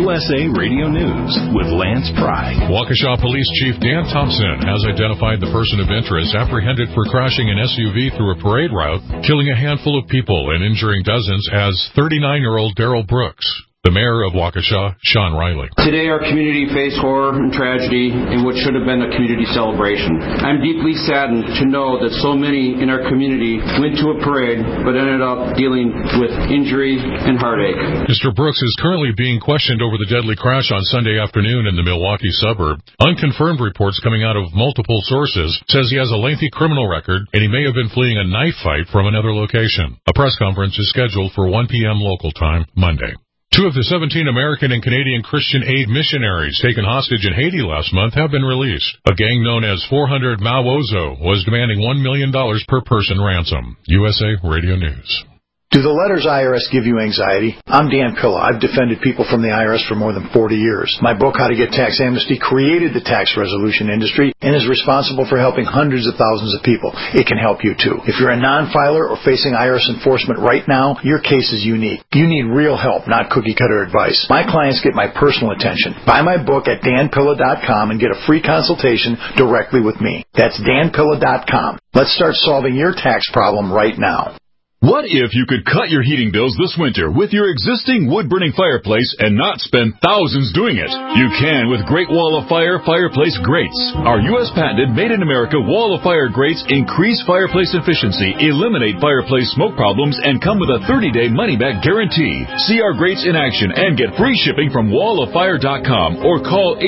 USA Radio News with Lance Pry. Waukesha Police Chief Dan Thompson has identified the person of interest apprehended for crashing an SUV through a parade route, killing a handful of people and injuring dozens as 39-year-old Daryl Brooks. The mayor of Waukesha, Sean Riley. Today our community faced horror and tragedy in what should have been a community celebration. I'm deeply saddened to know that so many in our community went to a parade but ended up dealing with injury and heartache. Mr. Brooks is currently being questioned over the deadly crash on Sunday afternoon in the Milwaukee suburb. Unconfirmed reports coming out of multiple sources says he has a lengthy criminal record and he may have been fleeing a knife fight from another location. A press conference is scheduled for 1 p.m. local time Monday. 2 of the 17 American and Canadian Christian Aid missionaries taken hostage in Haiti last month have been released. A gang known as 400 Mawozo was demanding $1 million per person ransom. USA Radio News. Do the letters IRS give you anxiety? I'm Dan Pilla. I've defended people from the IRS for more than 40 years. My book, How to Get Tax Amnesty, created the tax resolution industry and is responsible for helping hundreds of thousands of people. It can help you, too. If you're a non-filer or facing IRS enforcement right now, your case is unique. You need real help, not cookie-cutter advice. My clients get my personal attention. Buy my book at danpilla.com and get a free consultation directly with me. That's danpilla.com. Let's start solving your tax problem right now. What if you could cut your heating bills this winter with your existing wood-burning fireplace and not spend thousands doing it? You can with Great Wall of Fire fireplace grates. Our U.S. patented made-in-America Wall of Fire grates increase fireplace efficiency, eliminate fireplace smoke problems, and come with a 30-day money-back guarantee. See our grates in action and get free shipping from walloffire.com or call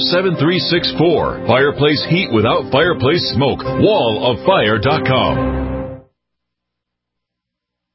800-274-7364. Fireplace heat without fireplace smoke. walloffire.com.